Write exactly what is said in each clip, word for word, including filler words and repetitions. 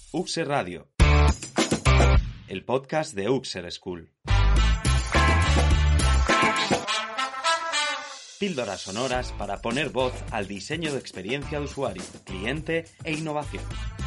Uxer Radio, el podcast de Uxer School. Píldoras sonoras para poner voz al diseño de experiencia de usuario, cliente e innovación.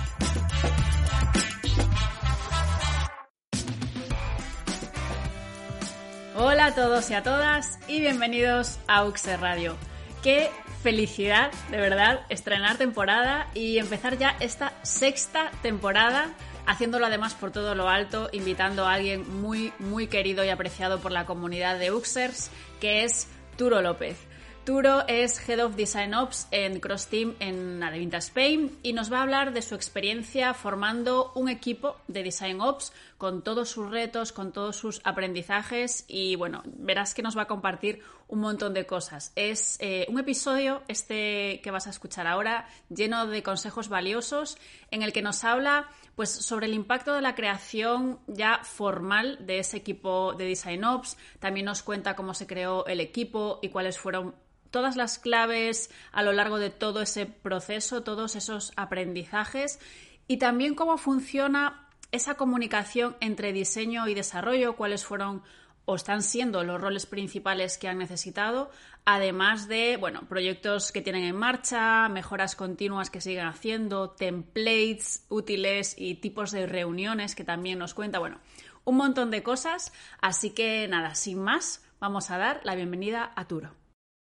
Hola a todos y a todas y bienvenidos a Uxer Radio. Qué felicidad, de verdad, estrenar temporada y empezar ya esta sexta temporada, haciéndolo además por todo lo alto, invitando a alguien muy, muy querido y apreciado por la comunidad de Uxers, que es Turo López. Turo es Head of Design Ops en Cross Team en Adevinta Spain y nos va a hablar de su experiencia formando un equipo de Design Ops con todos sus retos, con todos sus aprendizajes y bueno, verás que nos va a compartir un montón de cosas. Es eh, un episodio, este que vas a escuchar ahora, lleno de consejos valiosos en el que nos habla pues, sobre el impacto de la creación ya formal de ese equipo de Design Ops. También nos cuenta cómo se creó el equipo y cuáles fueron todas las claves a lo largo de todo ese proceso, todos esos aprendizajes y también cómo funciona esa comunicación entre diseño y desarrollo, cuáles fueron o están siendo los roles principales que han necesitado, además de bueno, proyectos que tienen en marcha, mejoras continuas que siguen haciendo, templates útiles y tipos de reuniones que también nos cuenta, bueno, un montón de cosas, así que nada, sin más, vamos a dar la bienvenida a Turo.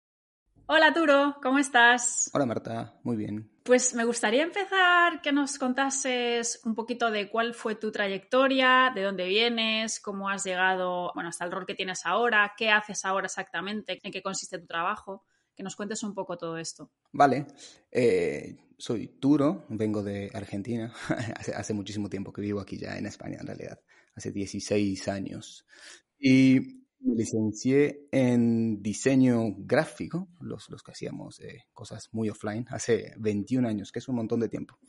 Hola Turo, ¿cómo estás? Hola Marta, muy bien. Pues me gustaría empezar que nos contases un poquito de cuál fue tu trayectoria, de dónde vienes, cómo has llegado bueno, hasta el rol que tienes ahora, qué haces ahora exactamente, en qué consiste tu trabajo, que nos cuentes un poco todo esto. Vale, eh, soy Turo, vengo de Argentina, hace, hace muchísimo tiempo que vivo aquí ya en España en realidad, hace dieciséis años. Y me licencié en diseño gráfico, los, los que hacíamos eh, cosas muy offline, hace veintiún años, que es un montón de tiempo.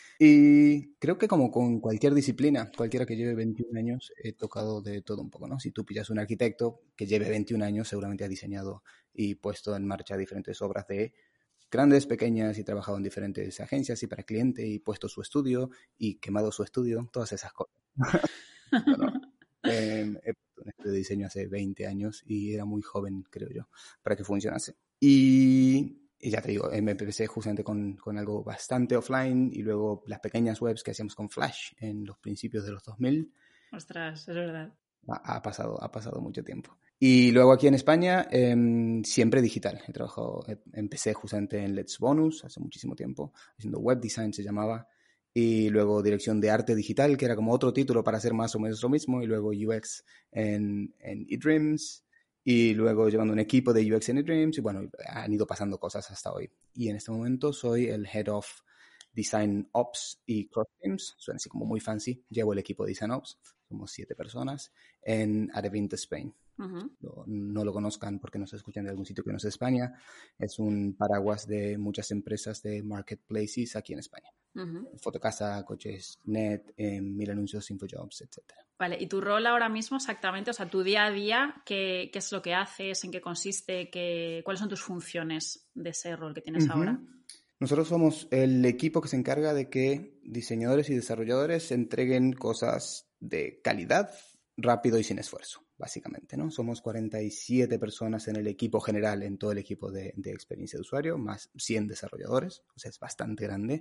Y creo que como con cualquier disciplina, cualquiera que lleve veintiún años, he tocado de todo un poco, ¿no? Si tú pillas un arquitecto que lleve veintiún años, seguramente ha diseñado y puesto en marcha diferentes obras de grandes, pequeñas, y trabajado en diferentes agencias y para cliente, y puesto su estudio y quemado su estudio, todas esas cosas. Bueno, eh, he puesto un estudio de diseño hace veinte años y era muy joven, creo yo, para que funcionase. Y... Y ya te digo, me empecé justamente con, con algo bastante offline y luego las pequeñas webs que hacíamos con Flash en los principios de los dos mil. Ostras, es verdad. Ha, ha, pasado, ha pasado mucho tiempo. Y luego aquí en España, eh, siempre digital. He trabajado, eh, empecé justamente en Let's Bonus hace muchísimo tiempo, haciendo web design se llamaba. Y luego dirección de arte digital, que era como otro título para hacer más o menos lo mismo. Y luego U X en, en eDreams. Y luego llevando un equipo de U X en eDreams y bueno, han ido pasando cosas hasta hoy. Y en este momento soy el Head of Design Ops y Cross Teams, suena así como muy fancy. Llevo el equipo de Design Ops, somos siete personas, en Adevinta Spain. Uh-huh. No, no lo conozcan porque no se escuchan de algún sitio que no sea España. Es un paraguas de muchas empresas de marketplaces aquí en España. Uh-huh. Fotocasa, Coches Net, eh, Mil Anuncios, Infojobs, etcétera. Vale, ¿y tu rol ahora mismo exactamente? O sea, tu día a día, ¿qué, qué es lo que haces? ¿En qué consiste? Qué, ¿Cuáles son tus funciones de ese rol que tienes uh-huh. ahora? Nosotros somos el equipo que se encarga de que diseñadores y desarrolladores entreguen cosas de calidad, rápido y sin esfuerzo, básicamente, ¿no? Somos cuarenta y siete personas en el equipo general, en todo el equipo de, de experiencia de usuario, más cien desarrolladores, o sea, es bastante grande.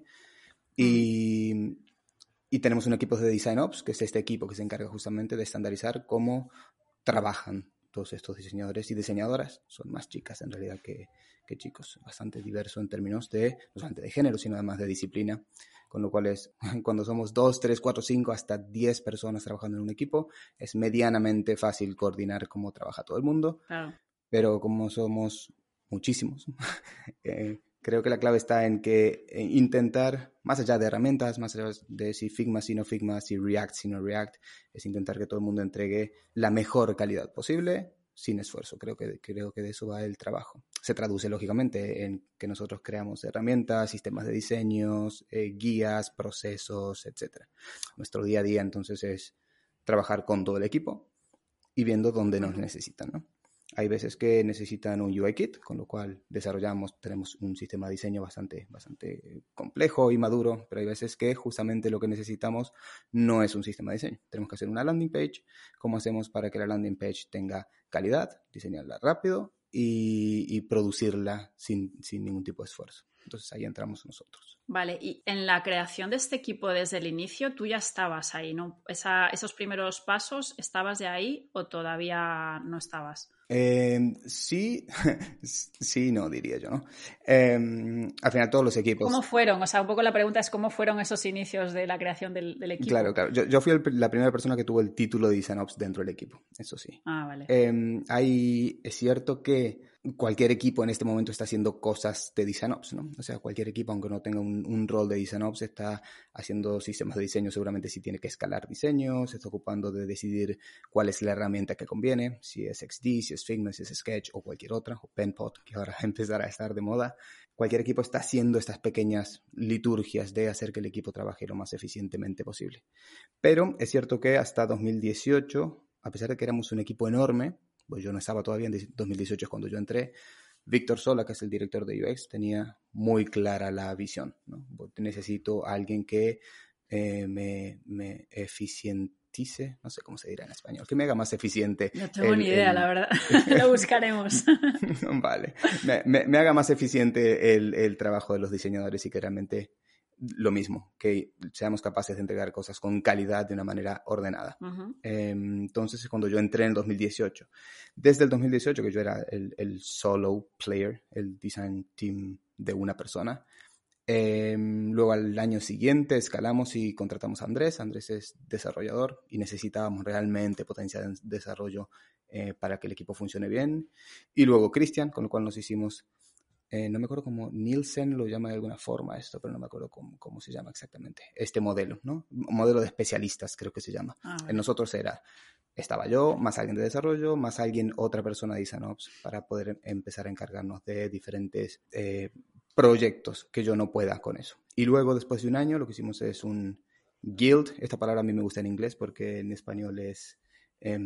Y, mm. y tenemos un equipo de Design Ops, que es este equipo que se encarga justamente de estandarizar cómo trabajan todos estos diseñadores y diseñadoras. Son más chicas en realidad que, que chicos, bastante diverso en términos de, no solamente de género, sino además de disciplina, con lo cual es, cuando somos dos, tres, cuatro, cinco, hasta diez personas trabajando en un equipo, es medianamente fácil coordinar cómo trabaja todo el mundo, claro. Pero como somos muchísimos, eh, creo que la clave está en que en intentar, más allá de herramientas, más allá de si Figma, si no Figma, si React, si no React, es intentar que todo el mundo entregue la mejor calidad posible sin esfuerzo. Creo que, creo que de eso va el trabajo. Se traduce, lógicamente, en que nosotros creamos herramientas, sistemas de diseños, eh, guías, procesos, etcétera. Nuestro día a día, entonces, es trabajar con todo el equipo y viendo dónde nos necesitan, ¿no? Hay veces que necesitan un U I kit, con lo cual desarrollamos, tenemos un sistema de diseño bastante, bastante complejo y maduro, pero hay veces que justamente lo que necesitamos no es un sistema de diseño. Tenemos que hacer una landing page. ¿Cómo hacemos para que la landing page tenga calidad? Diseñarla rápido y, y producirla sin, sin ningún tipo de esfuerzo. Entonces ahí entramos nosotros. Vale, y en la creación de este equipo desde el inicio, tú ya estabas ahí, ¿no? Esa, esos primeros pasos, ¿estabas de ahí o todavía no estabas? Eh, sí, sí, no, diría yo, ¿no? Eh, al final todos los equipos... ¿Cómo fueron? O sea, un poco la pregunta es ¿cómo fueron esos inicios de la creación del, del equipo? Claro, claro. Yo, yo fui el, la primera persona que tuvo el título de Design Ops dentro del equipo, eso sí. Ah, vale. Eh, hay, es cierto que cualquier equipo en este momento está haciendo cosas de Design Ops, ¿no? O sea, cualquier equipo, aunque no tenga un, un rol de Design Ops, está haciendo sistemas de diseño, seguramente si tiene que escalar diseño, se está ocupando de decidir cuál es la herramienta que conviene, si es X D, si es Figma, si es Sketch o cualquier otra, o Penpot, que ahora empezará a estar de moda. Cualquier equipo está haciendo estas pequeñas liturgias de hacer que el equipo trabaje lo más eficientemente posible. Pero es cierto que hasta dos mil dieciocho, a pesar de que éramos un equipo enorme, pues yo no estaba todavía, en dos mil dieciocho es cuando yo entré, Víctor Sola, que es el director de U X, tenía muy clara la visión, ¿no? Necesito a alguien que eh, me, me eficientice, no sé cómo se dirá en español, que me haga más eficiente. No tengo el, ni idea, el... la verdad. Lo buscaremos. Vale. Me, me, me haga más eficiente el, el trabajo de los diseñadores y que realmente lo mismo, que seamos capaces de entregar cosas con calidad de una manera ordenada. Uh-huh. Eh, entonces, cuando yo entré en el dos mil dieciocho, desde el dos mil dieciocho, que yo era el, el solo player, el design team de una persona, eh, luego al año siguiente escalamos y contratamos a Andrés. Andrés es desarrollador y necesitábamos realmente potenciar el desarrollo eh, para que el equipo funcione bien. Y luego Cristian, con lo cual nos hicimos... Eh, no me acuerdo cómo Nielsen lo llama de alguna forma esto, pero no me acuerdo cómo, cómo se llama exactamente. Este modelo, ¿no? Modelo de especialistas creo que se llama. Ah, vale. En nosotros era, estaba yo, más alguien de desarrollo, más alguien, otra persona de Design Ops, para poder empezar a encargarnos de diferentes eh, proyectos que yo no pueda con eso. Y luego, después de un año, lo que hicimos es un guild. Esta palabra a mí me gusta en inglés porque en español es... Eh,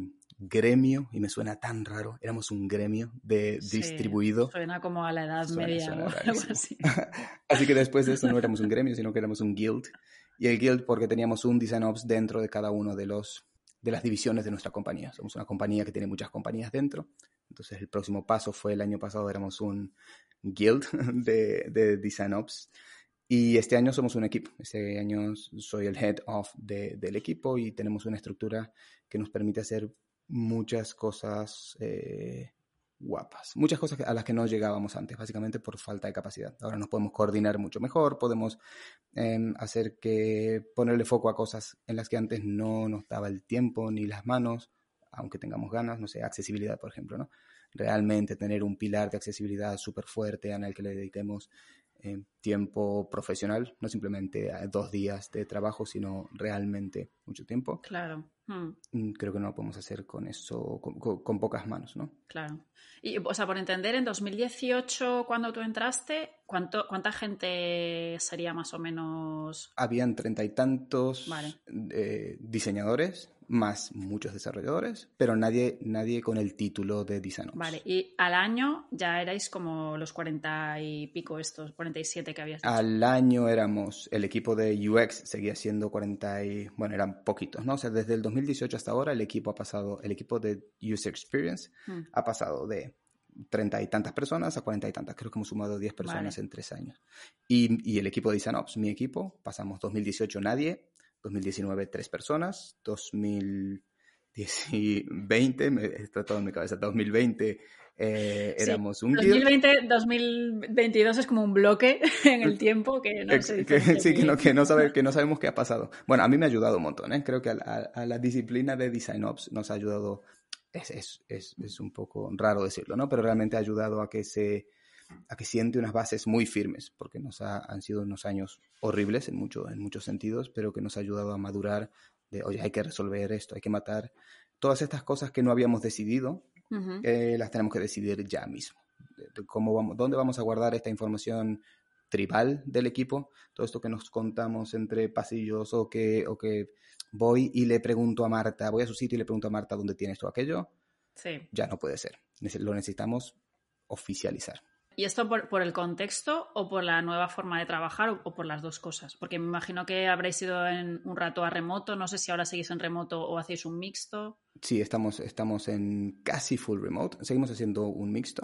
gremio, y me suena tan raro, éramos un gremio de sí, distribuido. Suena como a la Edad suena, Media suena o algo así. Así que después de eso no éramos un gremio, sino que éramos un guild. Y el guild porque teníamos un Design Ops dentro de cada uno de los de las divisiones de nuestra compañía. Somos una compañía que tiene muchas compañías dentro. Entonces el próximo paso fue el año pasado, éramos un guild de, de Design Ops. Y este año somos un equipo. Este año soy el head of de, del equipo y tenemos una estructura que nos permite hacer muchas cosas eh, guapas. Muchas cosas a las que no llegábamos antes, básicamente por falta de capacidad. Ahora nos podemos coordinar mucho mejor, podemos eh, hacer que ponerle foco a cosas en las que antes no nos daba el tiempo ni las manos, aunque tengamos ganas, no sé, accesibilidad, por ejemplo, ¿no? Realmente tener un pilar de accesibilidad súper fuerte en el que le dediquemos eh, tiempo profesional, no simplemente a dos días de trabajo, sino realmente mucho tiempo. Claro. Hmm. Creo que no lo podemos hacer con eso, con, con, con pocas manos, ¿no? Claro. Y, o sea, por entender, en dos mil dieciocho, cuando tú entraste, ¿cuánto, ¿cuánta gente sería más o menos? Habían treinta y tantos vale. eh, diseñadores, más muchos desarrolladores, pero nadie, nadie con el título de Design Ops. Vale, y al año ya erais como los cuarenta y pico estos, cuarenta y siete que habías dicho. Al año éramos, el equipo de U X seguía siendo cuarenta y, bueno, eran poquitos, ¿no? O sea, desde el dos mil dieciocho hasta ahora el equipo ha pasado, el equipo de User Experience hmm. ha pasado de treinta y tantas personas a cuarenta y tantas. Creo que hemos sumado diez personas vale. en tres años. Y, y el equipo de Design Ops, mi equipo, pasamos dos mil dieciocho nadie, dos mil diecinueve tres personas, dos mil veinte, me, está todo en mi cabeza, dos mil veinte eh, sí, éramos un dos mil veinte, dos mil veintidós es como un bloque en el tiempo que no se que, sí, que no, que, no sabe, que no sabemos qué ha pasado. Bueno, a mí me ha ayudado un montón, ¿eh? Creo que a, a, a la disciplina de Design Ops nos ha ayudado, es, es, es, es un poco raro decirlo, ¿no? Pero realmente ha ayudado a que se... a que siente unas bases muy firmes, porque nos ha, han sido unos años horribles en, mucho, en muchos sentidos, pero que nos ha ayudado a madurar de, oye, hay que resolver esto, hay que matar. Todas estas cosas que no habíamos decidido, uh-huh. eh, las tenemos que decidir ya mismo. De, de cómo vamos, ¿Dónde vamos a guardar esta información tribal del equipo? Todo esto que nos contamos entre pasillos o que, o que voy y le pregunto a Marta, voy a su sitio y le pregunto a Marta dónde tiene esto o aquello. Sí. ya no puede ser. Lo necesitamos oficializar. ¿Y esto por, por el contexto o por la nueva forma de trabajar o, o por las dos cosas? Porque me imagino que habréis ido en un rato a remoto, no sé si ahora seguís en remoto o hacéis un mixto. Sí, estamos, estamos en casi full remote, seguimos haciendo un mixto,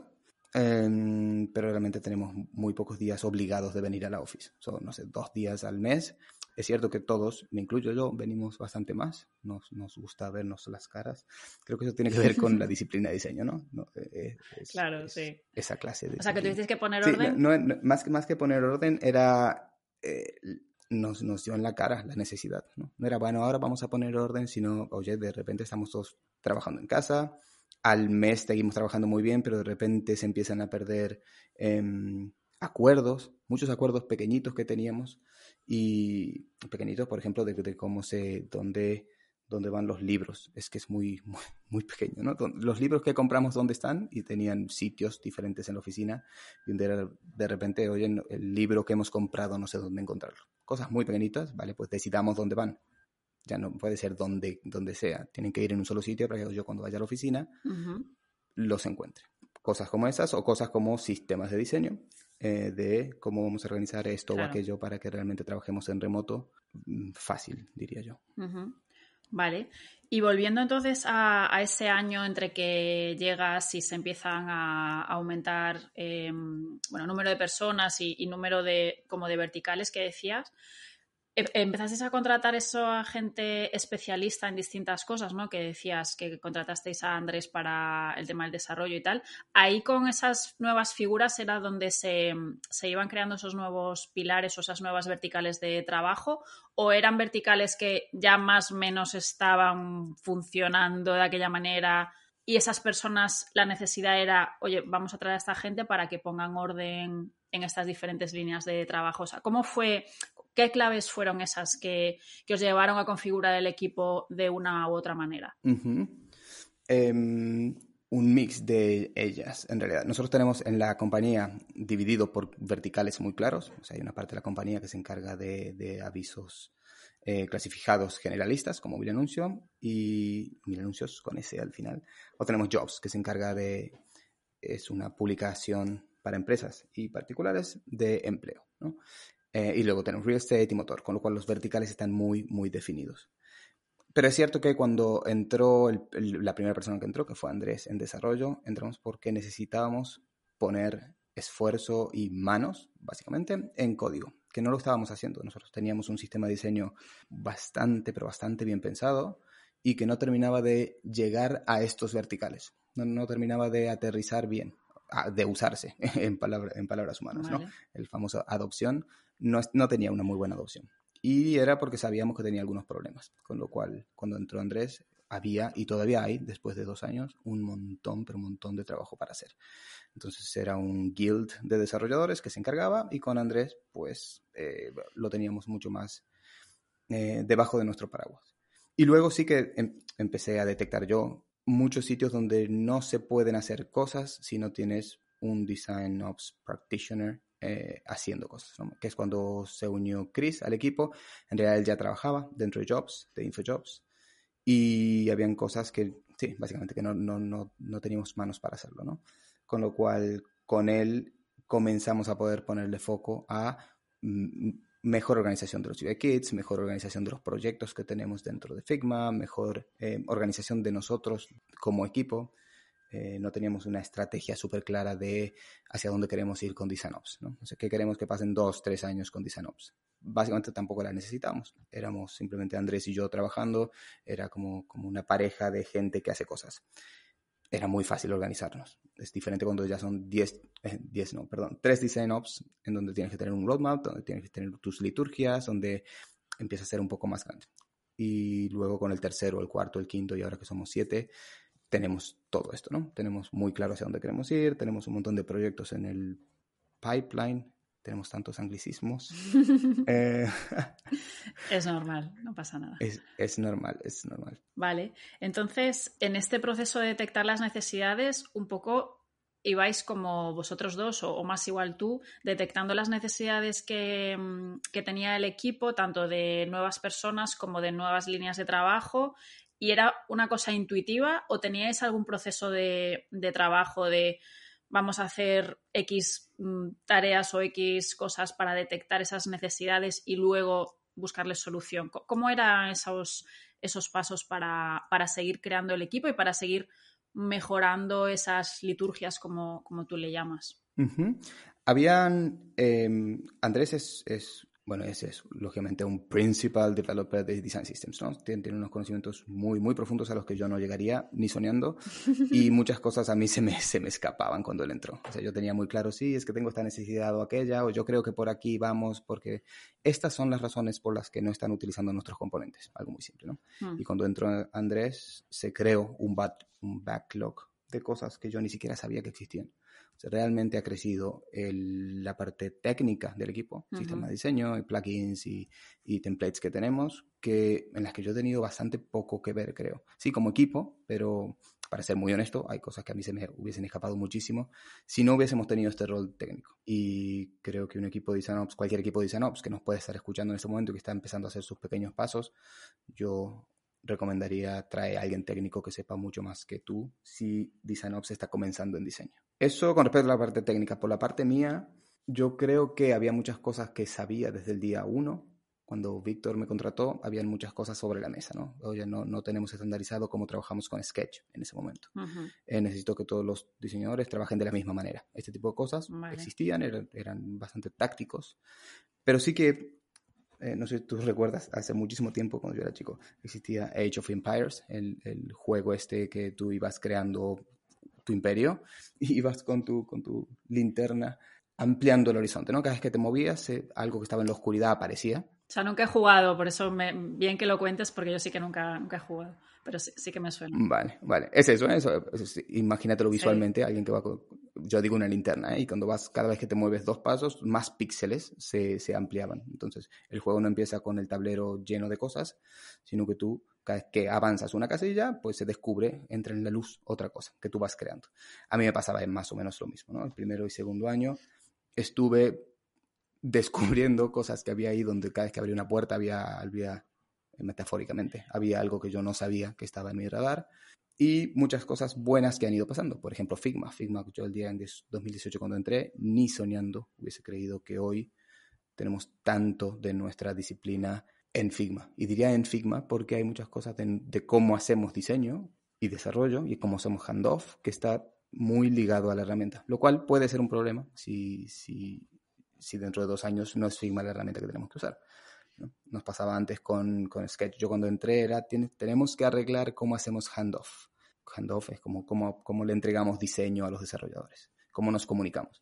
eh, pero realmente tenemos muy pocos días obligados de venir a la office. Son, no sé, dos días al mes. Es cierto que todos, me incluyo yo, venimos bastante más, nos, nos gusta vernos las caras. Creo que eso tiene que ver con la disciplina de diseño, ¿no? no es, es, claro, es sí. Esa clase de O sea, que disciplina. tuvisteis que poner Sí, orden. no, no, más, que, más que poner orden era... Eh, nos, nos dio en la cara la necesidad, ¿no? No era, bueno, ahora vamos a poner orden, sino, oye, de repente estamos todos trabajando en casa, al mes seguimos trabajando muy bien, pero de repente se empiezan a perder eh, acuerdos, muchos acuerdos pequeñitos que teníamos, y pequeñitos, por ejemplo, de, de cómo se, dónde, dónde van los libros. Es que es muy, muy, muy pequeño, ¿no? Los libros que compramos, ¿dónde están? Y tenían sitios diferentes en la oficina, y donde era, de repente, oye, el libro que hemos comprado no sé dónde encontrarlo. Cosas muy pequeñitas, ¿vale? Pues decidamos dónde van. Ya no puede ser donde, donde sea. Tienen que ir en un solo sitio para que yo cuando vaya a la oficina uh-huh. los encuentre. Cosas como esas o cosas como sistemas de diseño, eh, de cómo vamos a organizar esto claro. o aquello para que realmente trabajemos en remoto. Fácil, diría yo. Uh-huh. Vale. Y volviendo entonces a, a ese año entre que llegas y se empiezan a, a aumentar eh, bueno, número de personas y, y número de, como de verticales que decías, empezasteis a contratar eso a gente especialista en distintas cosas, ¿no? Que decías que contratasteis a Andrés para el tema del desarrollo y tal. Ahí con esas nuevas figuras era donde se, se iban creando esos nuevos pilares o esas nuevas verticales de trabajo, o eran verticales que ya más o menos estaban funcionando de aquella manera y esas personas, la necesidad era, oye, vamos a traer a esta gente para que pongan orden en estas diferentes líneas de trabajo. O sea, ¿cómo fue? ¿Qué claves fueron esas que, que os llevaron a configurar el equipo de una u otra manera? Uh-huh. Um, un mix de ellas, en realidad. Nosotros tenemos en la compañía dividido por verticales muy claros. O sea, hay una parte de la compañía que se encarga de, de avisos eh, clasificados generalistas, como Mil Anuncio, y Mil Anuncios con ese al final. O tenemos Jobs, que se encarga de... es una publicación para empresas y particulares de empleo, ¿no? Eh, y luego tenemos Real Estate y Motor, con lo cual los verticales están muy, muy definidos. Pero es cierto que cuando entró el, el, la primera persona que entró, que fue Andrés en desarrollo, entramos porque necesitábamos poner esfuerzo y manos, básicamente, en código, que no lo estábamos haciendo. Nosotros teníamos un sistema de diseño bastante, pero bastante bien pensado y que no terminaba de llegar a estos verticales, no, no terminaba de aterrizar bien, de usarse en, palabra, en palabras humanas, vale. ¿no? El famoso adopción no, no tenía una muy buena adopción. Y era porque sabíamos que tenía algunos problemas. Con lo cual, cuando entró Andrés, había, y todavía hay, después de dos años, un montón, pero un montón de trabajo para hacer. Entonces era un guild de desarrolladores que se encargaba y con Andrés, pues, eh, lo teníamos mucho más eh, debajo de nuestro paraguas. Y luego sí que em- empecé a detectar yo muchos sitios donde no se pueden hacer cosas si no tienes un Design Ops Practitioner eh, haciendo cosas, ¿no? Que es cuando se unió Chris al equipo. En realidad él ya trabajaba dentro de Jobs, de InfoJobs, y habían cosas que, sí, básicamente que no, no, no, no teníamos manos para hacerlo, ¿no? Con lo cual, con él comenzamos a poder ponerle foco a mm, mejor organización de los U I Kits, mejor organización de los proyectos que tenemos dentro de Figma, mejor eh, organización de nosotros como equipo. Eh, no teníamos una estrategia súper clara de hacia dónde queremos ir con DesignOps, ¿no? O sea, ¿qué queremos que pasen dos, tres años con DesignOps? Básicamente tampoco la necesitamos. Éramos simplemente Andrés y yo trabajando. Era como, como una pareja de gente que hace cosas. Era muy fácil organizarnos. Es diferente cuando ya son diez, eh, diez no, perdón, tres DesignOps, en donde tienes que tener un roadmap, donde tienes que tener tus liturgias, donde empieza a ser un poco más grande. Y luego con el tercero, el cuarto, el quinto, y ahora que somos siete, tenemos todo esto, ¿no? Tenemos muy claro hacia dónde queremos ir, tenemos un montón de proyectos en el pipeline, tenemos tantos anglicismos. eh, es normal, no pasa nada. Es, es normal, es normal. Vale, entonces, en este proceso de detectar las necesidades, un poco ibais como vosotros dos, o, o más igual tú, detectando las necesidades que, que tenía el equipo, tanto de nuevas personas como de nuevas líneas de trabajo, ¿Y era una cosa intuitiva o teníais algún proceso de, de trabajo de vamos a hacer X tareas o X cosas para detectar esas necesidades y luego buscarles solución? ¿Cómo eran esos, esos pasos para, para seguir creando el equipo y para seguir mejorando esas liturgias como, como tú le llamas? Uh-huh. Habían... Eh, Andrés es... es... Bueno, ese es lógicamente un principal developer de Design Systems, ¿no? Tiene, tiene unos conocimientos muy, muy profundos a los que yo no llegaría ni soñando y muchas cosas a mí se me, se me escapaban cuando él entró. O sea, yo tenía muy claro, sí, es que tengo esta necesidad o aquella, o yo creo que por aquí vamos, porque estas son las razones por las que no están utilizando nuestros componentes. Algo muy simple, ¿no? Mm. Y cuando entró Andrés, se creó un, back, un backlog de cosas que yo ni siquiera sabía que existían. O sea, realmente ha crecido el, la parte técnica del equipo, uh-huh. Sistema de diseño, y plugins y, y templates que tenemos, que, en las que yo he tenido bastante poco que ver, creo. Sí, como equipo, pero para ser muy honesto, hay cosas que a mí se me hubiesen escapado muchísimo si no hubiésemos tenido este rol técnico. Y creo que un equipo de DesignOps, cualquier equipo de DesignOps que nos puede estar escuchando en este momento y que está empezando a hacer sus pequeños pasos, yo recomendaría traer a alguien técnico que sepa mucho más que tú si DesignOps está comenzando en diseño. Eso con respecto a la parte técnica. Por la parte mía, yo creo que había muchas cosas que sabía desde el día uno. Cuando Víctor me contrató, habían muchas cosas sobre la mesa, ¿no? Oye, no, no tenemos estandarizado cómo trabajamos con Sketch en ese momento. Uh-huh. Eh, necesito que todos los diseñadores trabajen de la misma manera. Este tipo de cosas vale. existían, eran, eran bastante tácticos. Pero sí que Eh, no sé si tú recuerdas, hace muchísimo tiempo, cuando yo era chico, existía Age of Empires, el, el juego este que tú ibas creando tu imperio y ibas con tu, con tu linterna ampliando el horizonte, ¿no? Cada vez que te movías, eh, algo que estaba en la oscuridad aparecía. O sea, nunca he jugado, por eso me, bien que lo cuentes, porque yo sí que nunca, nunca he jugado, pero sí, sí que me suena. Vale, vale. Es eso, ¿eh? eso, eso imagínatelo visualmente, sí. Alguien que va con, yo digo una linterna, ¿eh? Y cuando vas, cada vez que te mueves dos pasos, más píxeles se, se ampliaban. Entonces, el juego no empieza con el tablero lleno de cosas, sino que tú, cada vez que avanzas una casilla, pues se descubre, entra en la luz otra cosa que tú vas creando. A mí me pasaba en más o menos lo mismo, ¿no? El primero y segundo año estuve descubriendo cosas que había ahí donde cada vez que abría una puerta había, había, metafóricamente, había algo que yo no sabía que estaba en mi radar y muchas cosas buenas que han ido pasando. Por ejemplo, Figma. Figma, yo el día en dos mil dieciocho cuando entré, ni soñando hubiese creído que hoy tenemos tanto de nuestra disciplina en Figma. Y diría en Figma porque hay muchas cosas de, de cómo hacemos diseño y desarrollo y cómo hacemos handoff que está muy ligado a la herramienta, lo cual puede ser un problema si... si si dentro de dos años no es Figma la herramienta que tenemos que usar, ¿no? Nos pasaba antes con, con Sketch. Yo cuando entré era, tiene, tenemos que arreglar cómo hacemos handoff. Handoff es como cómo, cómo le entregamos diseño a los desarrolladores, cómo nos comunicamos.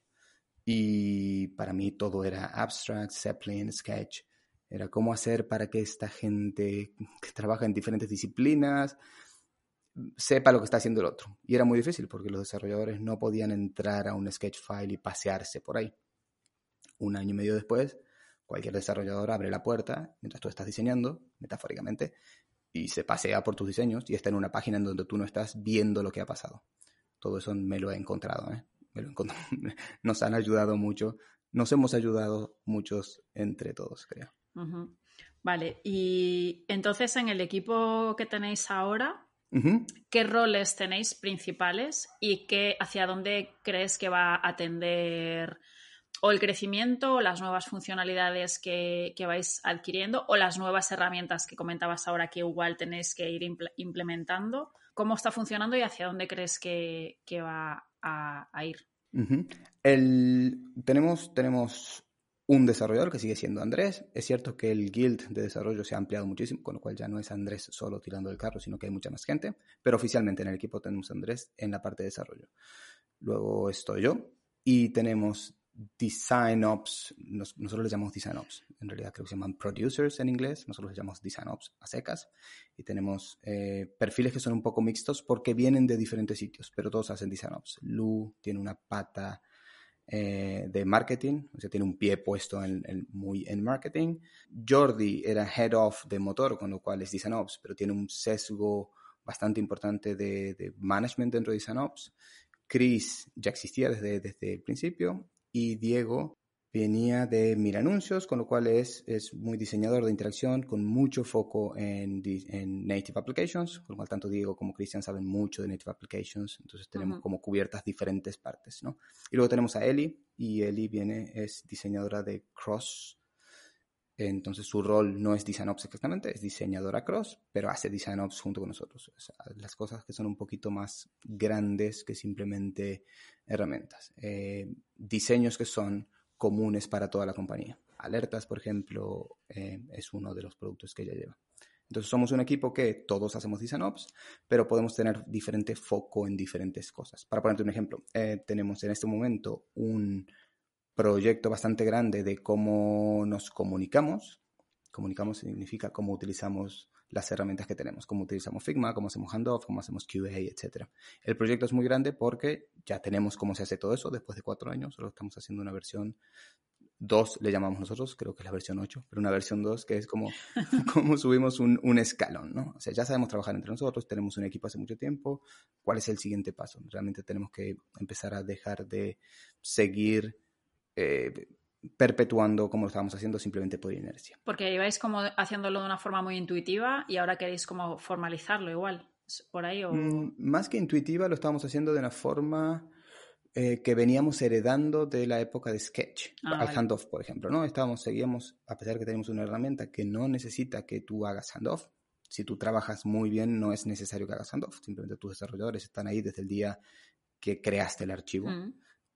Y para mí todo era Abstract, Zeppelin, Sketch. Era cómo hacer para que esta gente que trabaja en diferentes disciplinas sepa lo que está haciendo el otro. Y era muy difícil porque los desarrolladores no podían entrar a un Sketch file y pasearse por ahí. Un año y medio después, cualquier desarrollador abre la puerta mientras tú estás diseñando, metafóricamente, y se pasea por tus diseños y está en una página en donde tú no estás viendo lo que ha pasado. Todo eso me lo he encontrado, ¿eh? Me lo he encontrado. Nos han ayudado mucho, nos hemos ayudado muchos entre todos, creo. Uh-huh. Vale, y entonces en el equipo que tenéis ahora, uh-huh. ¿qué roles tenéis principales y qué, hacia dónde crees que va a tender o el crecimiento o las nuevas funcionalidades que, que vais adquiriendo o las nuevas herramientas que comentabas ahora que igual tenéis que ir impl- implementando? ¿Cómo está funcionando y hacia dónde crees que, que va a, a ir? Uh-huh. El, tenemos, tenemos un desarrollador que sigue siendo Andrés. Es cierto que el guild de desarrollo se ha ampliado muchísimo, con lo cual ya no es Andrés solo tirando el carro, sino que hay mucha más gente. Pero oficialmente en el equipo tenemos a Andrés en la parte de desarrollo. Luego estoy yo y tenemos DesignOps, Nos, nosotros les llamamos DesignOps, en realidad creo que se llaman Producers en inglés, nosotros les llamamos DesignOps a secas, y tenemos eh, perfiles que son un poco mixtos porque vienen de diferentes sitios, pero todos hacen DesignOps. Lu tiene una pata eh, de marketing, o sea, tiene un pie puesto en, en, muy en marketing. Jordi era Head of de motor, con lo cual es DesignOps, pero tiene un sesgo bastante importante de, de management dentro de DesignOps. Chris ya existía desde, desde el principio. Y Diego venía de Mira Anuncios, con lo cual es, es muy diseñador de interacción, con mucho foco en, en Native Applications, con lo cual tanto Diego como Cristian saben mucho de Native Applications, entonces tenemos uh-huh. como cubiertas diferentes partes, ¿no? Y luego tenemos a Eli, y Eli viene, es diseñadora de Cross. Entonces su rol no es DesignOps exactamente, es diseñadora cross, pero hace DesignOps junto con nosotros. O sea, las cosas que son un poquito más grandes que simplemente herramientas. Eh, diseños que son comunes para toda la compañía. Alertas, por ejemplo, eh, es uno de los productos que ella lleva. Entonces somos un equipo que todos hacemos DesignOps, pero podemos tener diferente foco en diferentes cosas. Para ponerte un ejemplo, eh, tenemos en este momento un proyecto bastante grande de cómo nos comunicamos. Comunicamos significa cómo utilizamos las herramientas que tenemos, cómo utilizamos Figma, cómo hacemos handoff, cómo hacemos Q A, etcétera. El proyecto es muy grande porque ya tenemos cómo se hace todo eso después de cuatro años. Solo estamos haciendo una versión dos, le llamamos nosotros, creo que es la versión ocho, pero una versión dos que es como, como subimos un, un escalón, ¿no? O sea, ya sabemos trabajar entre nosotros, tenemos un equipo hace mucho tiempo. ¿Cuál es el siguiente paso? Realmente tenemos que empezar a dejar de seguir Eh, perpetuando como lo estábamos haciendo simplemente por inercia. Porque ibais como haciéndolo de una forma muy intuitiva y ahora queréis como formalizarlo igual, ¿por ahí? O... Mm, más que intuitiva, lo estábamos haciendo de una forma eh, que veníamos heredando de la época de Sketch, ah, al vale. handoff, por ejemplo, ¿no? Estábamos, seguíamos, a pesar de que tenemos una herramienta que no necesita que tú hagas handoff. Si tú trabajas muy bien, no es necesario que hagas handoff, simplemente tus desarrolladores están ahí desde el día que creaste el archivo. Mm.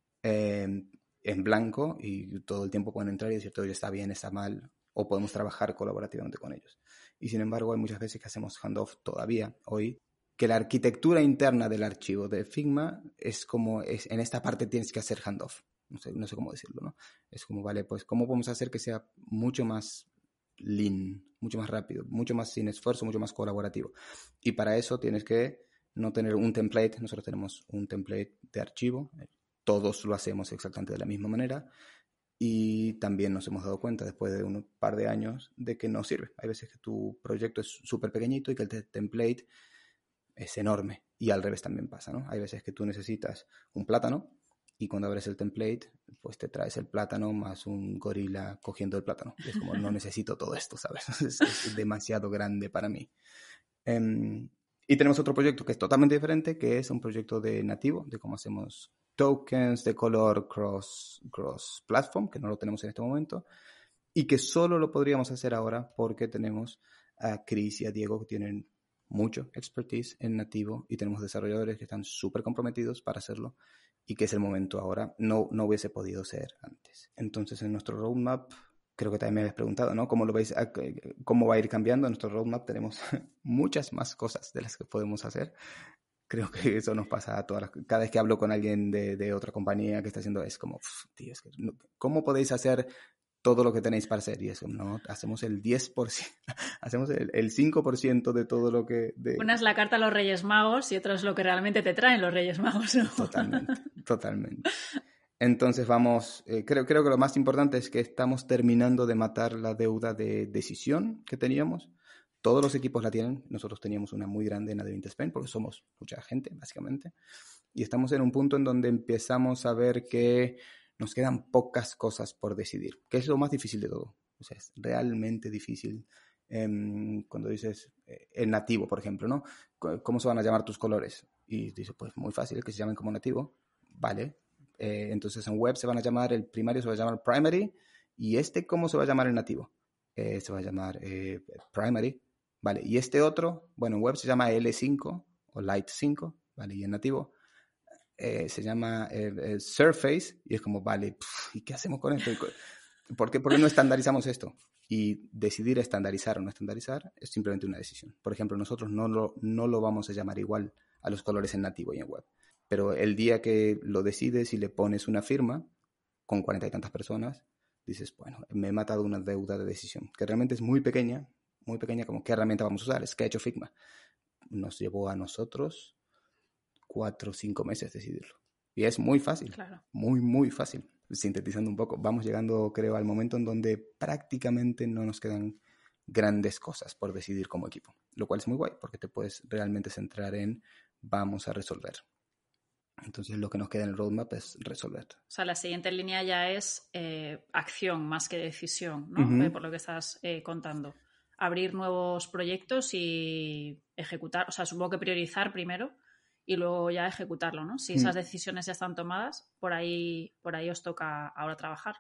Eh, en blanco y todo el tiempo pueden entrar y decir todo está bien, está mal, o podemos trabajar colaborativamente con ellos. Y sin embargo hay muchas veces que hacemos handoff todavía hoy, que la arquitectura interna del archivo de Figma es como, es, en esta parte tienes que hacer handoff, no sé, no sé cómo decirlo, ¿no? Es como, vale, pues ¿cómo podemos hacer que sea mucho más lean, mucho más rápido, mucho más sin esfuerzo, mucho más colaborativo? Y para eso tienes que no tener un template, nosotros tenemos un template de archivo, todos lo hacemos exactamente de la misma manera y también nos hemos dado cuenta después de un par de años de que no sirve. Hay veces que tu proyecto es súper pequeñito y que el template es enorme y al revés también pasa, ¿no? Hay veces que tú necesitas un plátano y cuando abres el template pues te traes el plátano más un gorila cogiendo el plátano. Y es como, no necesito todo esto, ¿sabes? Es, es demasiado grande para mí. Um, y tenemos otro proyecto que es totalmente diferente, que es un proyecto de nativo, de cómo hacemos tokens de color cross, cross platform, que no lo tenemos en este momento, y que solo lo podríamos hacer ahora porque tenemos a Chris y a Diego que tienen mucho expertise en nativo y tenemos desarrolladores que están súper comprometidos para hacerlo y que es el momento ahora. No, no hubiese podido ser antes. Entonces, en nuestro roadmap, creo que también me habéis preguntado, ¿no? ¿Cómo lo veis? ¿Cómo va a ir cambiando? En nuestro roadmap tenemos muchas más cosas de las que podemos hacer. Creo que eso nos pasa a todas las... Cada vez que hablo con alguien de, de otra compañía que está haciendo, es como, tío, es que no, ¿cómo podéis hacer todo lo que tenéis para hacer? Y es como, no, hacemos el diez por ciento, hacemos el, el cinco por ciento de todo lo que... De... Una es la carta a los Reyes Magos y otra es lo que realmente te traen los Reyes Magos, ¿no? Totalmente, totalmente. Entonces vamos, eh, creo, creo que lo más importante es que estamos terminando de matar la deuda de decisión que teníamos. Todos los equipos la tienen. Nosotros teníamos una muy grande en Advent Spain porque somos mucha gente, básicamente. Y estamos en un punto en donde empezamos a ver que nos quedan pocas cosas por decidir, que es lo más difícil de todo. O sea, es realmente difícil. Eh, cuando dices eh, el nativo, por ejemplo, ¿no? ¿Cómo se van a llamar tus colores? Y dices, pues muy fácil, que se llamen como nativo. Vale. Eh, entonces en web se van a llamar, el primario se va a llamar primary. ¿Y este cómo se va a llamar el nativo? Eh, se va a llamar eh, primary. Vale, y este otro, bueno, en web se llama L cinco o Light cinco, ¿vale? Y en nativo eh, se llama eh, eh, Surface, y es como, vale, pff, ¿y qué hacemos con esto? ¿Por qué, ¿Por qué no estandarizamos esto? Y decidir estandarizar o no estandarizar es simplemente una decisión. Por ejemplo, nosotros no lo, no lo vamos a llamar igual a los colores en nativo y en web, pero el día que lo decides y le pones una firma con cuarenta y tantas personas, dices, bueno, me he matado una deuda de decisión, que realmente es muy pequeña, muy pequeña, como qué herramienta vamos a usar, Sketch o Figma. Nos llevó a nosotros cuatro o cinco meses decidirlo. Y es muy fácil, claro. muy, muy fácil. Sintetizando un poco, vamos llegando, creo, al momento en donde prácticamente no nos quedan grandes cosas por decidir como equipo, lo cual es muy guay, porque te puedes realmente centrar en vamos a resolver. Entonces lo que nos queda en el roadmap es resolver. O sea, la siguiente línea ya es eh, acción más que decisión, ¿no? Uh-huh. Eh, por lo que estás eh, contando. Abrir nuevos proyectos y ejecutar, o sea, supongo que priorizar primero y luego ya ejecutarlo, ¿no? Si esas decisiones ya están tomadas, por ahí, por ahí os toca ahora trabajar.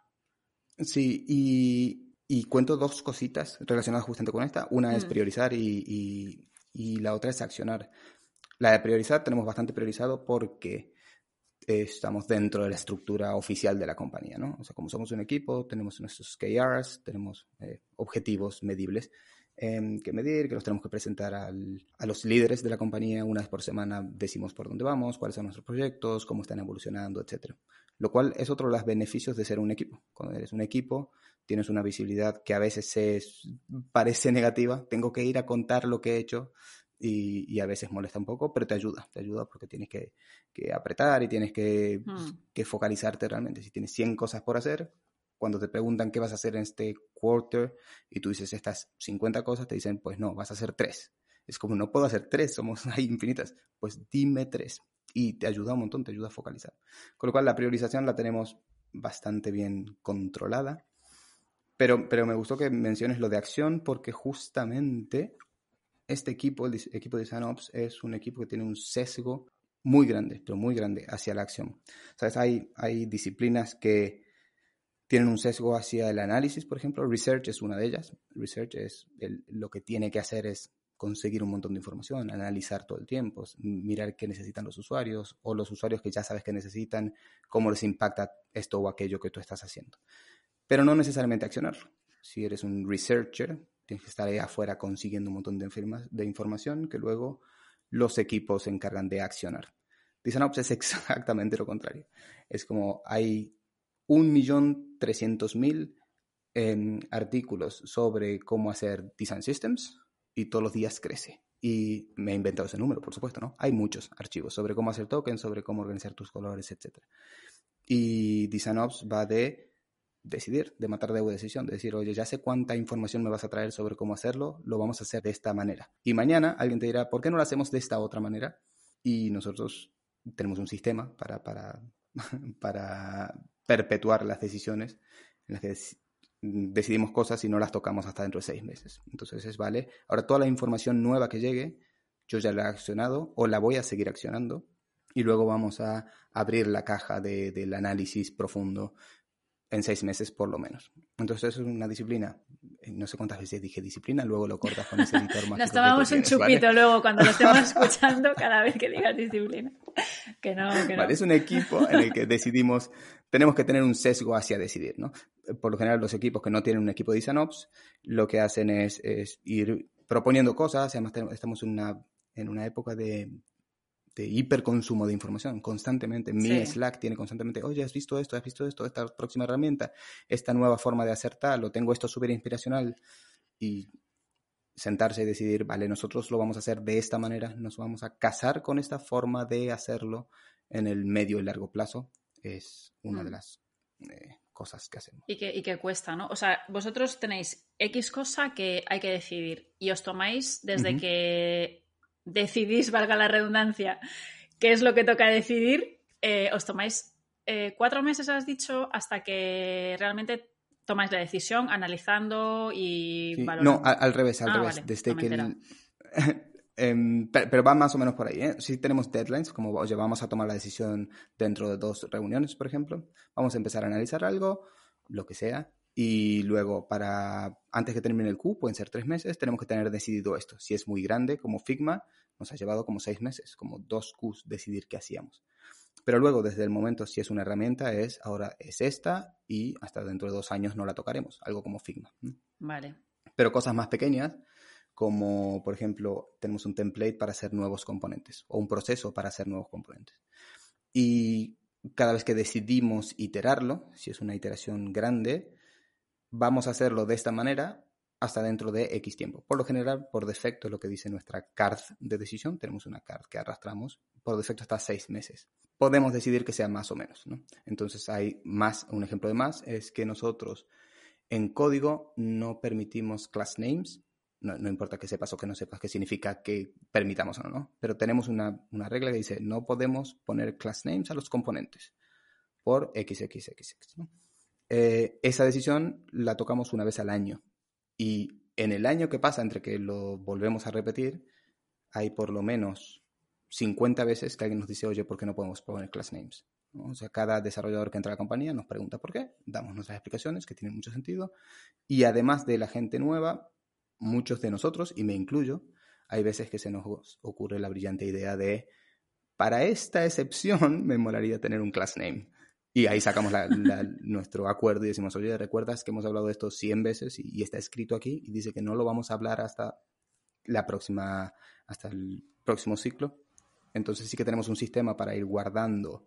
Sí, y, y cuento dos cositas relacionadas justamente con esta. Una es Mm. priorizar y, y, y la otra es accionar. La de priorizar tenemos bastante priorizado porque eh, estamos dentro de la estructura oficial de la compañía, ¿no? O sea, como somos un equipo, tenemos nuestros K Rs, tenemos eh, objetivos medibles eh, que medir, que los tenemos que presentar al, a los líderes de la compañía. Una vez por semana decimos por dónde vamos, cuáles son nuestros proyectos, cómo están evolucionando, etcétera. Lo cual es otro de los beneficios de ser un equipo. Cuando eres un equipo, tienes una visibilidad que a veces es, parece negativa. Tengo que ir a contar lo que he hecho y, y a veces molesta un poco, pero te ayuda. Te ayuda porque tienes que, que apretar y tienes que, Mm. pues, que focalizarte realmente. Si tienes cien cosas por hacer, cuando te preguntan qué vas a hacer en este quarter y tú dices estas cincuenta cosas, te dicen, pues no, vas a hacer tres. Es como, no puedo hacer tres, somos ahí infinitas. Pues dime tres. Y te ayuda un montón, te ayuda a focalizar. Con lo cual la priorización la tenemos bastante bien controlada. Pero, pero me gustó que menciones lo de acción porque justamente este equipo, el equipo de SunOps, es un equipo que tiene un sesgo muy grande, pero muy grande hacia la acción. ¿Sabes? Hay, hay disciplinas que tienen un sesgo hacia el análisis, por ejemplo. Research es una de ellas. Research es el, lo que tiene que hacer es conseguir un montón de información, analizar todo el tiempo, mirar qué necesitan los usuarios o los usuarios que ya sabes que necesitan, cómo les impacta esto o aquello que tú estás haciendo. Pero no necesariamente accionarlo. Si eres un researcher, tienes que estar ahí afuera consiguiendo un montón de, firmas, de información que luego los equipos se encargan de accionar. DesignOps es exactamente lo contrario. Es como hay un millón trescientos mil eh, artículos sobre cómo hacer design systems y todos los días crece. Y me he inventado ese número, por supuesto, ¿no? Hay muchos archivos sobre cómo hacer tokens, sobre cómo organizar tus colores, etcétera. Y DesignOps va de decidir, de matar de decisión, de decir, oye, ya sé cuánta información me vas a traer sobre cómo hacerlo, lo vamos a hacer de esta manera. Y mañana alguien te dirá, ¿por qué no lo hacemos de esta otra manera? Y nosotros tenemos un sistema para, para, para perpetuar las decisiones en las que decidimos cosas y no las tocamos hasta dentro de seis meses. Entonces es vale. Ahora toda la información nueva que llegue, yo ya la he accionado o la voy a seguir accionando y luego vamos a abrir la caja de, del análisis profundo en seis meses por lo menos. Entonces es una disciplina, no sé cuántas veces dije disciplina, luego lo cortas con ese editor mágico. Nos tomamos un chupito, ¿vale? Luego cuando lo estemos escuchando cada vez que digas disciplina. Que no, que no. Vale, es un equipo en el que decidimos, tenemos que tener un sesgo hacia decidir, ¿no? Por lo general los equipos que no tienen un equipo de DesignOps lo que hacen es, es ir proponiendo cosas, además estamos en una, en una época de... de hiperconsumo de información constantemente. Mi sí. Slack tiene constantemente, oye, ¿has visto esto? ¿Has visto esto? Esta próxima herramienta, esta nueva forma de hacer tal, o tengo esto súper inspiracional. Y sentarse y decidir, vale, nosotros lo vamos a hacer de esta manera, nos vamos a casar con esta forma de hacerlo en el medio y largo plazo, es una mm. de las eh, cosas que hacemos. Y que, y que cuesta, ¿no? O sea, vosotros tenéis X cosa que hay que decidir y os tomáis desde uh-huh. que decidís, valga la redundancia, qué es lo que toca decidir, eh, os tomáis eh, cuatro meses, has dicho, hasta que realmente tomáis la decisión, analizando y sí, valorando. No, al, al revés, al ah, revés. Vale, Desde no que el... eh, pero, pero va más o menos por ahí, ¿eh? Sí tenemos deadlines, como, oye, vamos a tomar la decisión dentro de dos reuniones, por ejemplo. Vamos a empezar a analizar algo, lo que sea. Y luego, para antes que termine el Q, pueden ser tres meses, tenemos que tener decidido esto. Si es muy grande, como Figma, nos ha llevado como seis meses, como dos Qs decidir qué hacíamos. Pero luego, desde el momento, si es una herramienta, es ahora es esta y hasta dentro de dos años no la tocaremos, algo como Figma. Vale. Pero cosas más pequeñas, como por ejemplo, tenemos un template para hacer nuevos componentes o un proceso para hacer nuevos componentes. Y cada vez que decidimos iterarlo, si es una iteración grande, vamos a hacerlo de esta manera hasta dentro de X tiempo. Por lo general, por defecto, lo que dice nuestra card de decisión, tenemos una card que arrastramos, por defecto hasta seis meses. Podemos decidir que sea más o menos, ¿no? Entonces hay más, un ejemplo de más es que nosotros en código no permitimos class names No, no importa que sepas o que no sepas qué significa que permitamos o no, pero tenemos una, una regla que dice no podemos poner class names a los componentes por equis equis equis equis, ¿no? Eh, esa decisión la tocamos una vez al año y en el año que pasa entre que lo volvemos a repetir hay por lo menos cincuenta veces que alguien nos dice, oye, ¿por qué no podemos poner class names? ¿No? O sea, cada desarrollador que entra a la compañía nos pregunta por qué, damos nuestras explicaciones que tienen mucho sentido y además de la gente nueva, muchos de nosotros, y me incluyo, hay veces que se nos ocurre la brillante idea de para esta excepción me molaría tener un class name. Y ahí sacamos la, la, nuestro acuerdo y decimos, oye, ¿recuerdas que hemos hablado de esto cien veces y, y está escrito aquí? Y dice que no lo vamos a hablar hasta la próxima, hasta el próximo ciclo. Entonces sí que tenemos un sistema para ir guardando